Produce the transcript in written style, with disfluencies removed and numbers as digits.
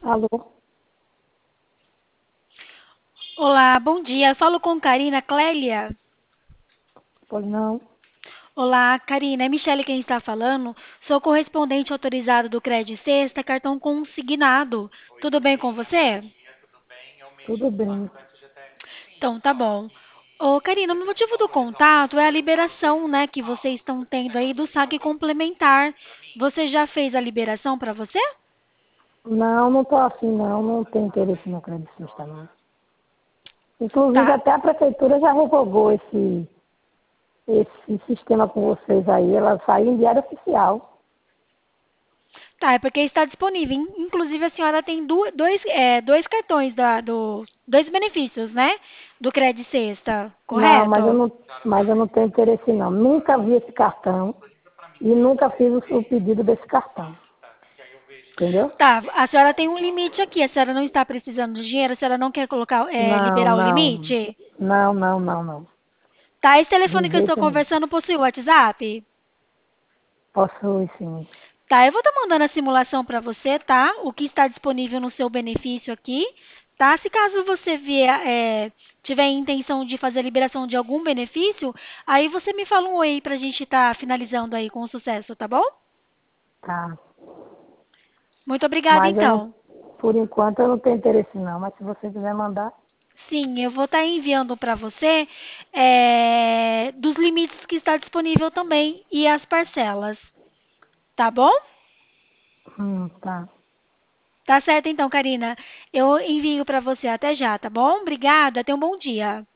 Alô? Olá, bom dia. Falo com Karina Clélia. Pois não? Olá, Karina. É Michele quem está falando. Sou correspondente autorizado do Credit Sexta, cartão consignado. Tudo bem com você? Tudo bem. Então, tá bom. Ô, Karina, o motivo do contato é a liberação, né, que vocês estão tendo aí do saque complementar. Você já fez a liberação para você? Não, não estou afim, não. Não tenho interesse no crédito Sexta, não. Inclusive, Tá. até a prefeitura já revogou esse sistema com vocês aí. Ela saiu em diário oficial. Tá, é porque está disponível. Inclusive, a senhora tem dois cartões dois benefícios, né? Do Credit Sexta, Não, correto? mas eu não tenho interesse, não. Nunca vi esse cartão e nunca fiz o pedido desse cartão. Entendeu? Tá, a senhora tem um limite aqui. A senhora não está precisando de dinheiro, a senhora não quer colocar, Não, liberar o não. limite? Não, não, não, não. Tá, esse De telefone que eu estou jeito nenhum. conversando possui o WhatsApp? Posso ir, sim. Tá, eu vou estar mandando a simulação para você, tá? O que está disponível no seu benefício aqui, tá? Se caso você tiver intenção de fazer a liberação de algum benefício, aí você me fala um oi pra gente estar finalizando aí com sucesso, tá bom? Tá. Muito obrigada, Mas eu não, então. por enquanto eu não tenho interesse, não. Mas se você quiser mandar, Sim, eu vou estar enviando para você dos limites que está disponível também e as parcelas, tá bom? tá. Tá certo então, Karina. Eu envio para você até já, tá bom? Obrigada, tenha um bom dia.